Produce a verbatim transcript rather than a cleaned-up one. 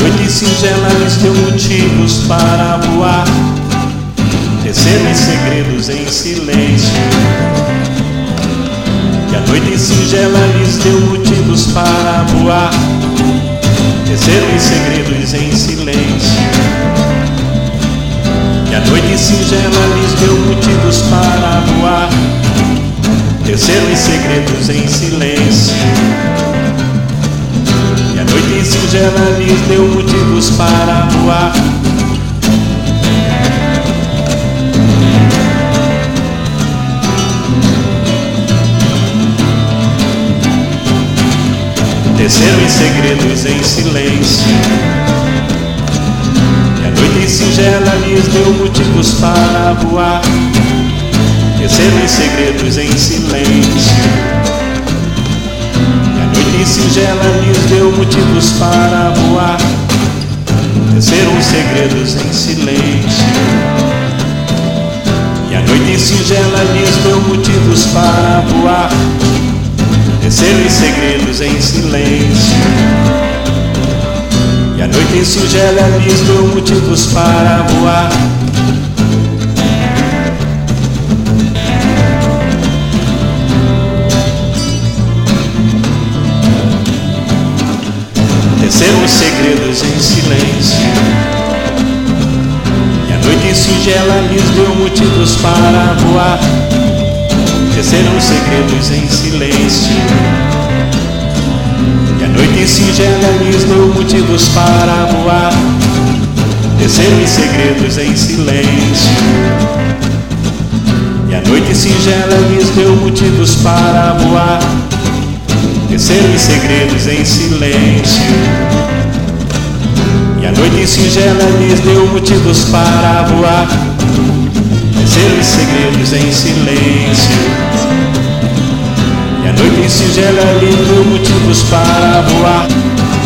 noite singela lhes deu motivos para voar, desceram em segredos em silêncio. Que a noite singela lhes deu motivos para voar, desceram em segredos em silêncio. Que a noite singela lhes deu motivos para voar, desceram em segredos em silêncio. Que a noite singela lhes deu motivos para voar, desceram em segredos em silêncio. Que a noite singela lhes deu motivos para voar, desceram em segredos em silêncio. Que a noite singela lhes deu motivos para voar, desceram em segredos em silêncio. Que a noite singela lhes deu motivos para voar, desceram em segredos em silêncio. E a noite singela lhes deu motivos para voar, desceram em segredos em silêncio. E a noite singela lhes deu motivos para voar, desceram os segredos em silêncio. E a noite singela lhes deu motivos para voar, desceram em segredos em silêncio. E a noite singela lhes deu motivos para voar, desceram em segredos em silêncio. E a noite singela lhes deu motivos para voar, desceram em segredos em silêncio. E a noite singela lhes deu motivos para voar,